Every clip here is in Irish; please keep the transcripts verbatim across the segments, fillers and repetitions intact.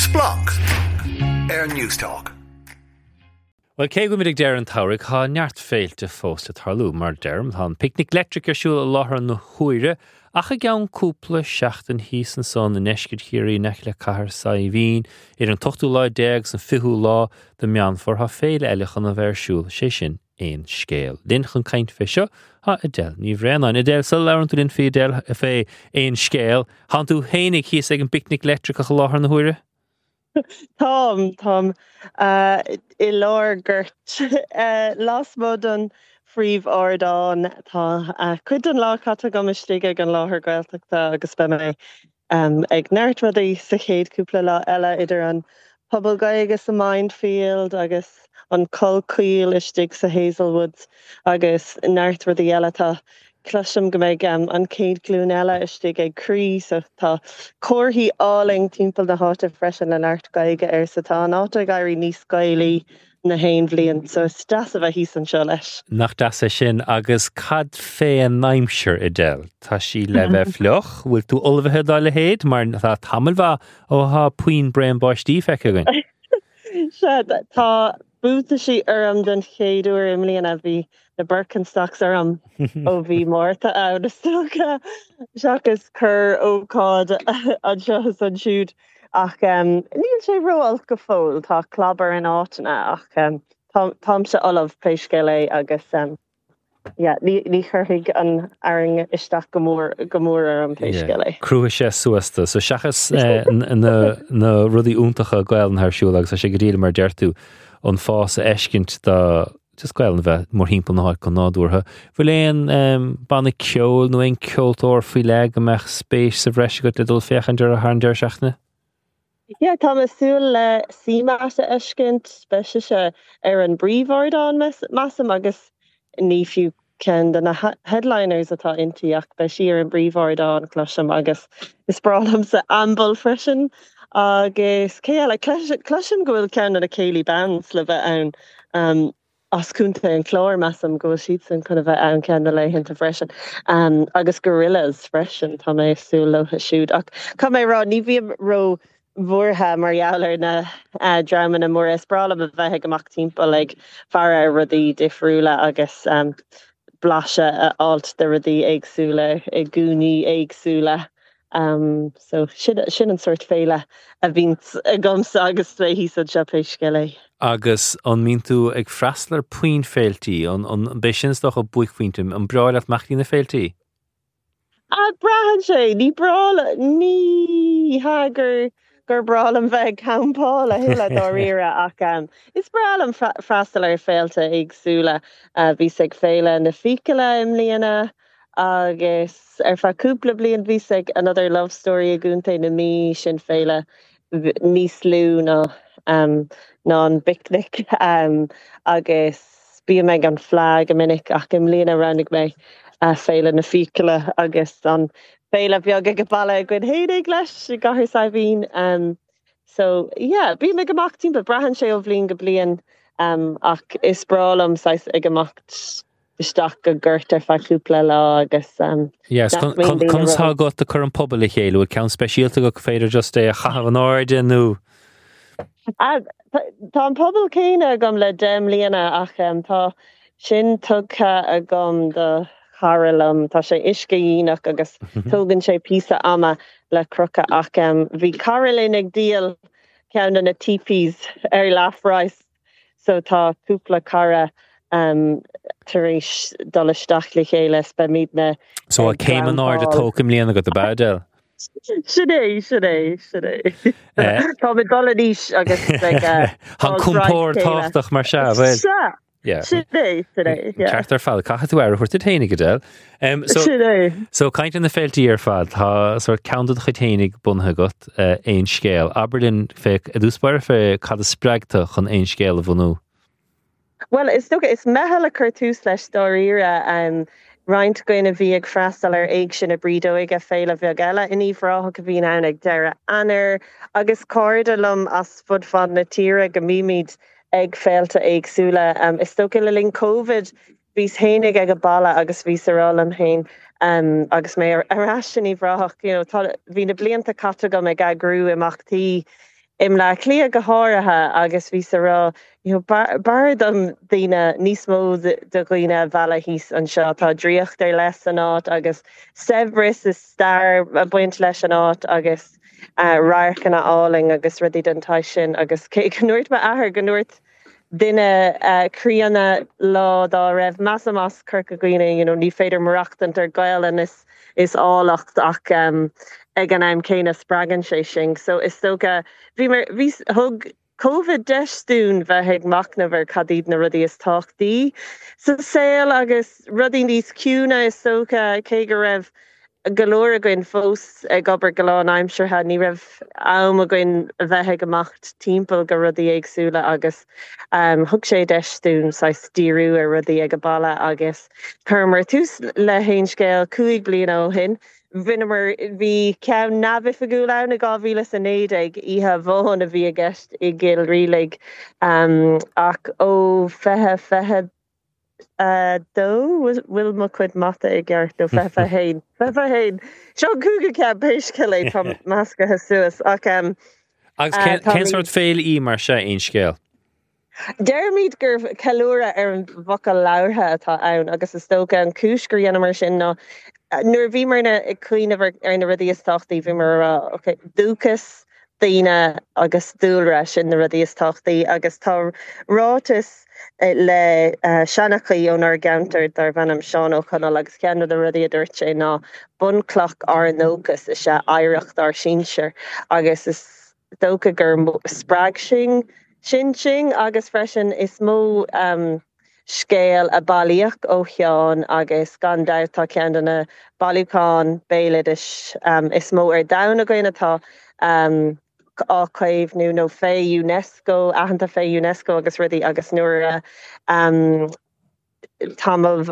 Block Air News Talk. Well, cé go midig deir an taurig há neart féilte fósta tarlú mar derm há picnic electric ar siúil a láthar na huaire ach a gceann cúpla seachtain híos an son na neiscid chiaí nech le cahar sa i bhín ar an tochtú lá deag san fiú lá de meanfor há féile eilechan a bheir siúil sé sin éon scéal. Din chun caint fé seo há Adele ní bhréanain Adele sa leabharann tú din fé Adele a fé éon scéal há tú hénig híos ag an picnic electric a láthar na huaire? Tom, Tom, uh, I lár gurt uh, las mod an fríomh ardán tá uh, cuid an lá cata go mistí ag an láthair Gaeltachta agus be mé um, ag neart rudaí sa chéad cúpla lá eile idir an pobl agus a Minefield agus an Colquhoil istigh sa Hazelwoods agus neart rudaí eile tá Clusham go méid um, an céad glún eile istigh ag Cree so tá cóirthaí áling timpeall na háta freisin le neart gaige ar sa tá an áta gairí níos gailí na hain bblion so stas a bheith híos an seo leis. Nach das é sin agus cad fé an naimseir Adele. Tá sí le bheith fleoch, bhfuil tú olbhathe dá le héad mar tá tamil bha ó há puin brein báistí feice againn. Se tá búta sí orm den chéadúir imlíon a bhí na Birkenstocks orm ó bhí mórta out is stocha seachas chur ócád an seo an siúd ach um, níl sé roiil go fóil tá clabar in átainna ach um, tám se olamh péiscéile agus um, yeah, ní, ní churthaigh an airing isteach go mór go mór ar an péiscéile. Crua sé suasta so seachas uh, na, na rudí úntacha gael an thar siúil agus a sé go díle mar deirtú an fás a eiscint da just gael an bheith mór hímpel na háid go nádúrtha. Bhfuil éon um, banna ceol nó éon ceoltóir faoi le go meach spéis sa bhreise go le dul féchan deir a thar deir seachna? Ja, tá masúil le símas a eiscint speise se ar an bríomhardán massam agus ní fiú cen den na headliners atá intiach be si ar an bríomhardán Clusham agus is bralam sa ambal freisin agus cé le Clusham go bhfuil cean a céilí bands le bheith ann um, ascúnta an chlár massam go siad san chuna bheith ann cean le hinnta freisin um, agus gorillas freisin tá mé súil le siúd ach cá mé rá ní bhíam ro Vorha Marialler na uh, Draman and Morris Brala of Vehegamach timpa like Farah Rudi Difrula agus um Blasha uh, alt the Rudi Eigsula Eguni Eigsula um so shin shin and sort fela a vins a gums agus he said Japeshkele agus an mintu ag frasler puin felty on on bishins doch a buikwintum an brawl at machine felty Ah brahan sé ní brala ní hager gur brail an bheith campáil a hiile doíire ach um, is brail an fra- freastal ar féilte agsúla uh, bhí ag féile na ficaile imlíana agus ar fa cúpla blion bhí ag another love story a gúnta na mí sin féile níos lú ná um, ná an picnic um, agus bí meid an flag a minic ach imlíana rannig mé uh, féile na ficaile agus an Féile bheag ag balla good héidig leis gahar sa bhín um so yeah bí me gamach tím be brahan sé ó bhlín go blian um ach is bralam sais ag gemacht isteach go gurt ar faúpla lá agus um yes chun tá got de chur an pobl i chéile ceann speisialta go féidir just é a chahabh an áide nó tá an pobl céine gom le dem líana ach um, tá sin tugcha a gom de Harlem tá sé iscaíach agus tugann sé písa ama le crucha ach um, bhí Caroline ag díal ceann na tipis ar láthráis so tá cúpla cara um, taréis dolisteach le chéile be míad na so a céim an áir de tócim líana go de badel Sidé, sidé, sidé. Tá me doladís agus Han cúmpóir táchtach mar se bhfuil Yeah. Today, today, yeah. Charter fad, cachat tú ar chuirta ténig adel. Um, so, today. So, kaint in the felty ar fad, ha sort counted chuténig bunthe got uh, ein scéal. Aberdeen feic, a dúspar fe cad a spragta chun ein scéal a bhunú? Well, it's okay. It's mehel a curtú slash storyra um Rhaint goin a bhí ag freastal ar éig sin a brídó ag a féile bheag eile iní bhráth go bhín ann ag deire anar agus cordalum as fud fad na tíre go mímid ag féilte agsúla um, is tóca le linn COVID bhís hénig ag a balla agus bhí sarál an hain um, agus mé ar arráis sin í bhráth you know, bhí na blianta catagam ag agrú imachtaí im le clia go háirithe agus bhí sa rá you know, bar, bar dom dina níos mó de, de gine bhela hís an seo tá dríocht ar les an áit agus Severus is star a buint leis an áit agus uh, rair ganna áling agus rudí den tai sin agus cé ganúirt ba ahar ganúirt Dinne uh, Creana lá dá raibh massa mas Kirk a Gwine, you know, ní féidir marachtant ar gailen is is álacht ach um, ag an aim céine spragan sé sin. So is stoga bhí mar bhí thug COVID deistún bheit ag macnamhar cadíd na rudí is táchtaí. So saoil agus rudí níos ciúna is stoga cé go raibh galore goin fós ag obair galán aimimseirthe ní raibh am a goin bheitthe gomacht timppel go rudí agsúla agus um, thug sé deistún sa stíú a rudí ag go balla agus chumar tús le haon scéil cuaig blian ó hin. Vinnemer bhí ceann nabh a gúla na gáhíle san éideag ihe bhóin a bhí a gceist i ggéil rilaigh um, ach ó fethe fethe Uh, do will ma quid mata I gert do fefa hain fefa hain Seo cúga ce béisce from Masca Hasuas ach um agus cén sort féil í mar sé on scéal. Dermid gur calúra ar an bhaca láirthe atá ann agus is tóga an cúis gur dhéanam mar sin ná nuair bhí mar na ag cuioineh ar na rudí is táchtaí bhí mar uh, okay, dúchas daoine agus dúlra sin na rudí is táchtaí agus tá rátas le uh, seanachí ón ar gaunter dar bhanam Seán O'Connell agus ceanna de rudí a dúirt sé ná bunclach ar an ócas is se éireacht ar sínsir agus is dócha gur sppraag sin sin sin agus freisin is mó um, scéal a bailíoch ó cheán agus gan dátá cean na bailúcán béileidir um, is mó ar dana goine atá um, ácaibh nó nó fé UNESCO ahananta fé UNESCO agus rudí agus nuair um, tamil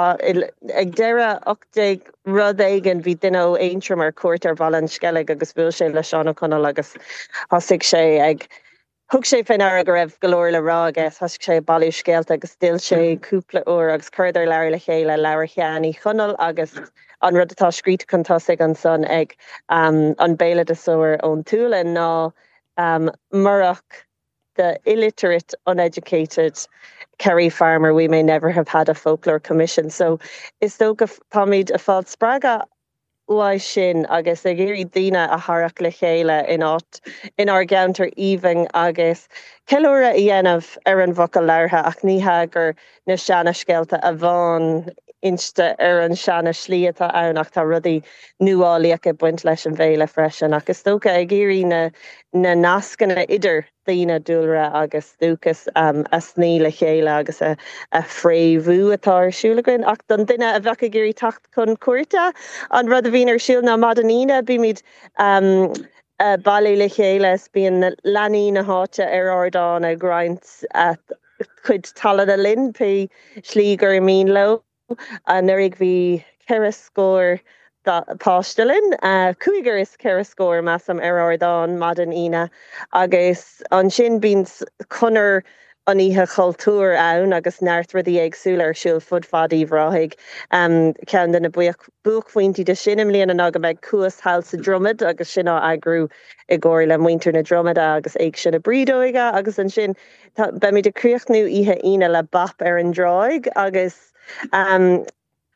ag deire ochtéig rud éigen bhí duine ó aintrim ar cuairt ar bhalan sceilg agus bhfuil sé le Seán O'Connell agus thosaigh sé ag thug sé féin ar a go raibh golóir le rá agus thosaigh sé bailú scéalta agus still sé cúpla uair agus chuir leir le chéile leabhar cheannaí chonal agus an rud atá scríte chun tosaigh an son ag um, an béile de soir ón túla ná um, marach the illiterate, uneducated Kerry farmer we may never have had a folklore commission. So is tóga táid a fád spraga uai sin agus ag géirí daoine a harach le chéile in áit in ar gaunter even agus ceúra a dhéanamh ar an bhaca láirthe ach níthe gur na seanna scéalta a bhain inste ar an seanna slíatá annach tá rudí nuálaíach a buint leis an bhéile freisin agus tóga ag géirí na na nascanna idir daoine dúlra agus dúchas um, a sní le chéile agus a, a fréimhú atá siúlagain ach don duine a bhecha géirí tacht chun cuairte an rud a bhíon ar siúl na madanína bí míid um, uh, bailú le chéile bíon na leanaí na háte ar ardán a graint a chud talad a linn pe slí gur mín lo a nurig bhí ceire scóir Pastelin, uh, Kuiger is ceire scóir massam ar ardán madan ina agus an sin bín connor an ihe cultúr ann agus neart rudí agsúla ar siúl fud fadí bhráigh um, cean den na buachfuointí de sinim líana an aga meid cuas hail sa dromad agus sin á agrú i ggóir le muintir na dromada agus ag sin na brídóige agus an sin be mi de críochnú ihe ina le bap ar an dráig agus um,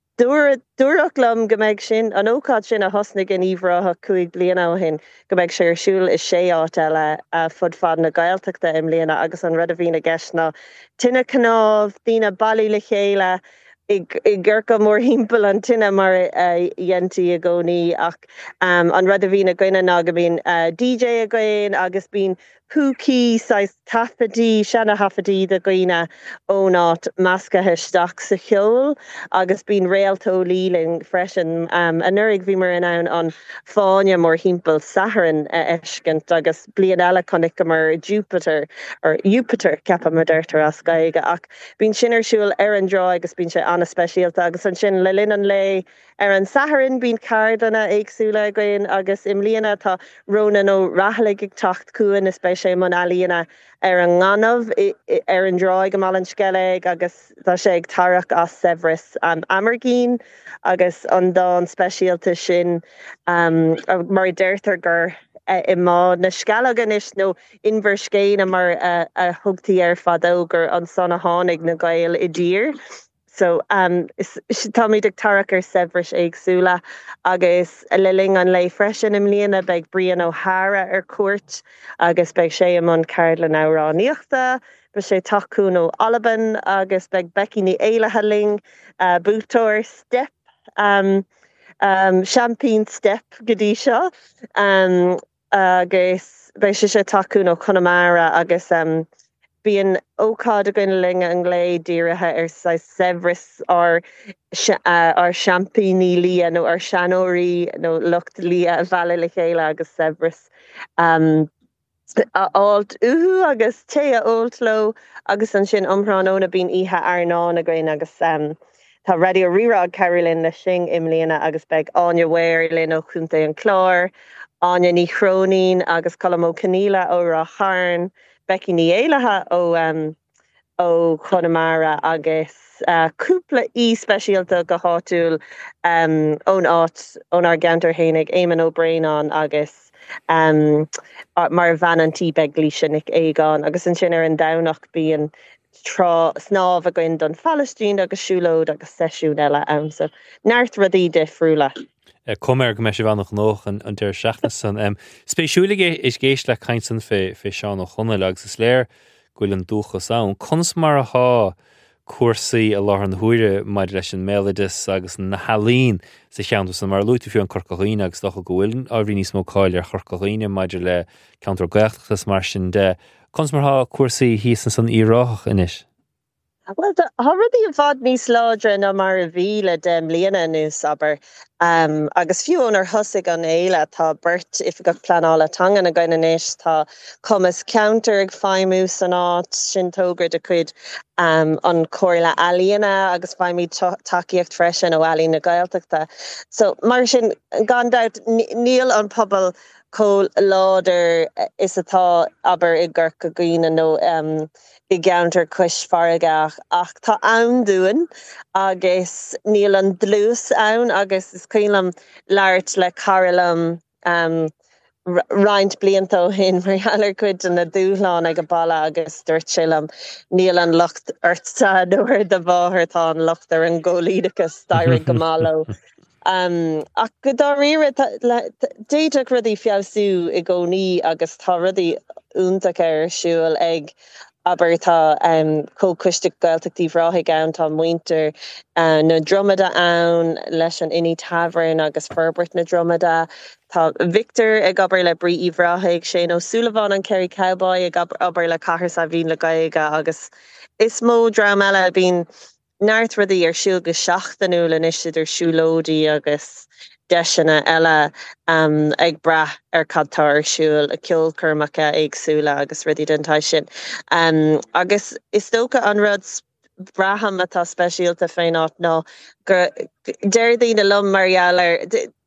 Dúach lom go méid sin an ócáid sin a thosnig in íomhráth chuig bliana ó hin go méid sé siúil is sé áit eile a fud fad na gailteachta im líana agus an rud a bhína gceisna tinine canámh dína bailí le chéile i ggurcha mór himpeall an tinine mar dhéantí a gcónaí ach um, an rud a bhína gcuine ná go bhíon uh, D J a gcuin agus bíon púcí sais tapadí sena hafadí de gcuine ó nát mascathe isteach sa cheol agus bíon réaltó líling freisin um, a nurig bhí mar in ann an fáine mór himpeall Saharan a eiscint agus blian eile connic go mar Jupiter or Jupiter cepa modértar as gaige ach bíon sin ar siúil ar an drá agus bíon sé anna speisialta agus an sin le linn an lé ar an Saharan bíon cardanna éagsúla gcuin agus im líana tá róna nó rathalaigh ag tacht cuain is sé man alíana ar an nganamh ar an dráig go málan sceleg agus tá sé ag tarach as Severus um, Amergín agus an dá speisialta sin um, mar deirtar gur i má na scalagan is nó inver scéine mar a thugtaí ar fadógur an sanna tháinig na gail i ddír. So um, is Tommy Dictaric ar Severish Eigsula agus a liling an lei freisin im líana beg Brian O'Hara ar cuat agus beg sé am an Carla Nárá níochta be sé taún ó Alban agus beg Becky ní éile haling uh, Bútor Step um, um, Champagne Step godí seo um, agus beg sé sé taún ó Connemara agus um, Bíon ócád a gine ling an glé díirithe ar sa Severus ar uh, ar champaigní lia nó ar seanóirí nó lucht lia a bhela le chéile agus Severus. Um, ált uhu agus té a oltló agus an sin omhránóna bín ihe arná a gine agus um, tá radio rirag Carolyn na sing imlíana agus beg Anya Ware lin ó chunta an chlár, Anya ní chrónín agus Colm ó Caníla ó Racharn, Becky ní éilethe ó um, ó Connemara agus uh, cúpla í speisialta go háúil um, ón áit ón ar gantar hénig Éimean O'Brien agus um, mar bhanantí beglí sinnig éigeán agus an sin ar an danach bíon trá snáb a goin don Palestine agus siúlód agus seisiún eile ann so neart rudí de friúla. Comer go me sé bhannach nóch an an deir seachna san. Um, Spéisiúlaige is géist le caiinsan fé fé seán ó chuna agus is léir goil an dúchas ann. Cons mar a há cuasaí a láth an thuaire maid leis an méladis agus na halín sa cheantas san mar lúta fiú an corcaíine agus docha gohfuil a bhí níos mó cáil ar chorcaíine maidir le counter gaachtas mar sin de. Cons mar há cuasaí híos an san íráach inis. Well, the already avad níos láidre na mar a bhíle dem líana nús aber um, agus fiú ón ar thusig an éile tá burt if go planála tangan a gine níos tá cumas counter ag feimú san áit sin tógra de chuid um, an choirla alíana agus feimí takeíocht freisin ó alí na gailteachta. So mar sin gandát níl an pobl có láidir is atá aber i ggurc go gine nó um, i gceantar cuis faragach ach tá ann dúin agus níl an dlús ann agus is cuilam leart le caralam um, roint blianta ó hin mar healar cuid an na dúláán ag go balla agus dúirt sílam níl an lucht urtsa nuair de bháthir tá an lucht ar an ggólídachas dair go málo. Um, ach go dá rire déideach rudí fiabhsú i gcónaí agus tá rudí úntaach ar siúil ag aber tá um, cócuiste gailteachtaí bhráithaigh ann tá muinter uh, na dromada ann leis an iní tavern agus ferbert na dromada. Tá Victor ag aber le brí bhráithaigh sé nó Sullivan an Kerry Cowboy ag aber le cahar sa bhín le gaiige agus is mó drama eile bín neart rudí ar siúil go seachtainú le isid ar siúlódí agus deisina eile um, ag brath ar cadtar siúil a ceolcurmacha agsúla agus rudí dentáis sin. Um, agus is tóca an rud braham atá speisialta féin áit ná gur deirdaí na lum marialar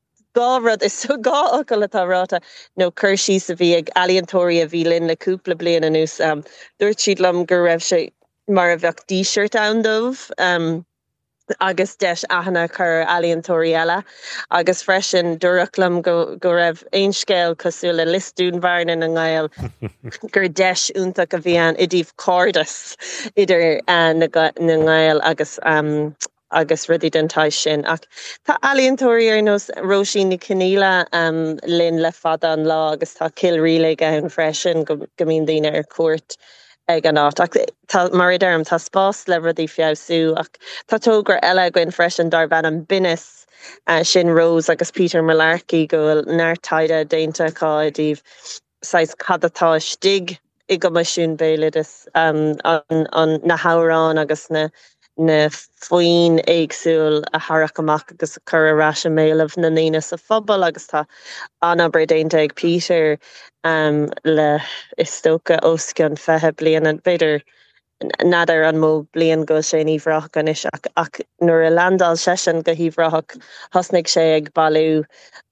gá rud is so gá ocail atá ráta nó chuirsí sa bhí ag aliantóí a bhí linn le cúpla blian anús um, dúirt siad lum gur raibh sé mar a bheoh t-shirt an dómh um, agus deis ahanana chur aliantóí eile agus freisin dúrachlam go, go raibh aon scéal cosú le listún bharnan an gáil gur deis úntaach a bhí an i dtíobh códas idir uh, na, na gáil agus um, agus rudí dentáis sin ach tá aliantóí ar nos Róisín ní Caníla um, linn le fada an lá agus tá kilríle an freisin go, go mín daoine ar cuairt ag an áit ach tá mar idirm tá spás le rudí fiabhsú ach tá tógur eile goin freisin dar bhean an binis uh, sin Rose agus Peter Malarkey gohfuil neartaide déanta cá díobh sais cadatá stig i go maisiún bélidas um, an, an na hárán agus na na faoin éagsúil a harach amach agus a chur arás a méileh na nína sa phobal agus tá anna bredéinte ag Peter um, le is tóca oscan fethe blian an beidir nadar an mó blian go sé níomhreach gan is ach, ach nuair a landal sesin go híomhreach thosnig sé ag bailú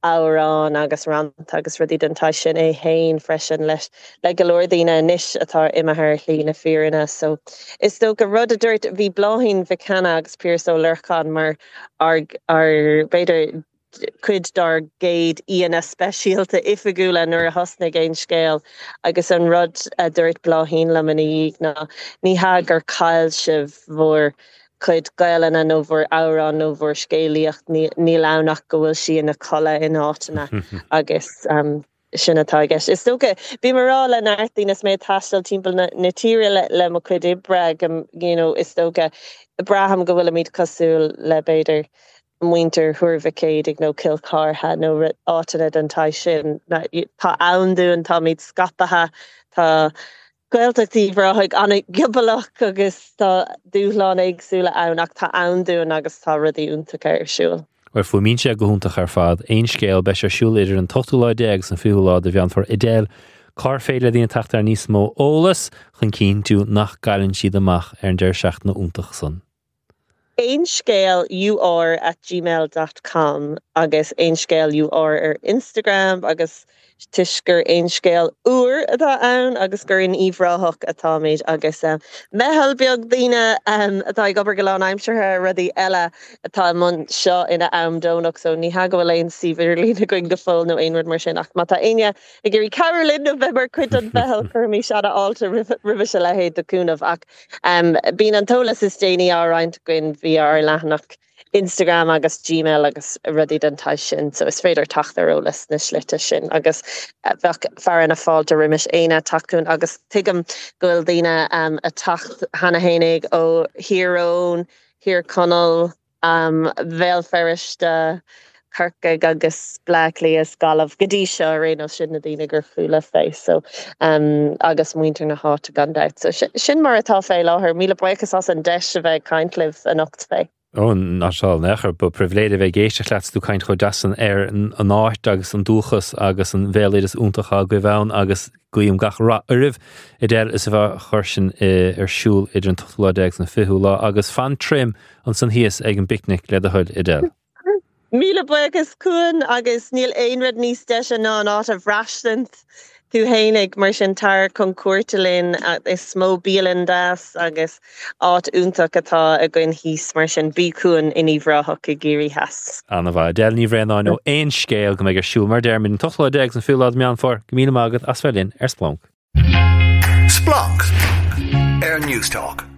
árán agus rant agus rudí dentáis sin é hain freisin leis le golóirdaoine níos atá imethair lína fíorna so is tóca rud a dúirt bhí bláthín bhicana agus Pierce ó Lurchán mar ar, ar beidir cuid dar géad íana speisialta ifigúla nuair a thosna géin scéal agus an rud a dúirt bláthín le man íag ná ní ha gur cail sibh mhór chuid gaiileanna nó bhór árán nó bhór scéalaíocht ní, ní lánach go bhfuil si ina chola in átainna agus um, sinna tá gis. Is tóga bí mar rá le náirtínas mé taistil timpeall na, na tíre le, le mo chuid ibre um, you know, is tóga braham go bhfuil míad cosúil le beidir muinter thuirmhicéid ag nó Kilcartha nó átainna an tá sin tá ann dún tá míad scapatha tá Gaeltachtaí bhraithig anna gibalach agus tá dúshlán agsúla ann ach tá ann dún agus tá rudaí úntacha ar siúil. Waar fu míse gohúntaach ar fad éon scéal beis ar siúil idir an tochtúláid agus an fiúláid a bhean for idéal cá féile dtíon tacht ar níos mó ólas chun cín tú nach gailann siad amach ar an deir seach na úntaach san. Ein scale ur at gmail dot com agus ein scale ur ar Instagram agus tuisgur ein scale ur atá ann agus gur in íomhráthach atá méid agus um, mehel beag daoine um, atá ag obair go lán aimsirthe rudí eile atá man seo ina amdónach so ní ha go bhfuil éon síbhir lína going go fóil nó aonrad mar sin ach má tá aine i ggurí Carolyn November cuid an behel chumí se a alta ribh se lehéad doúnmh ach um, bín an tolas is déine áráint goin bhí ar leathnach Instagram agus Gmail agus rudí den tais sin, so is féidir tachtarólas na slite sin agus bheith fearan a fáilte riimiis éine taún agus tuigem gohfuil daoine um, a tacht hana hénig ó Hiarón, Hir Conal, um, bhéal ferriste, Kirkig agus Blackley is galamh godí seo réon sin na daoine gur fuaile fé, so um, agus muintir na háta gandát. So sin mar atá fé láthair míle buchas as an deis a bheith caintlibh an ocht fé. Ó ná seáil nechar, ba privléide bheith géiste leat tú caint chu deasan ar an áit agus an dúchas agus an bhéléidir úntacha go bhhain agus goíom gach ra uirih i d is a bheith chuirsin ar siúil idir an tochtúláideag na fiú lá agus fan trim an san híos ag an picnic le a thuil i d Míle buchas cuan agus níl aonrad níos deise ná an áit a bhreistant tú hénig mar sin tar chun cuairtalín is smó bíalan das agus áit úntaach atá a gcuin híos mar sin bícún in íomhráthach i géirí heas. Anna bheith déil ní bhréanná nó éon scéal go mbeidh ar siúil mar deirmid an tochtúláideag an fiúláid meán for go míle mágad as bheith linn ar Splunk. Splunk ar News Talk.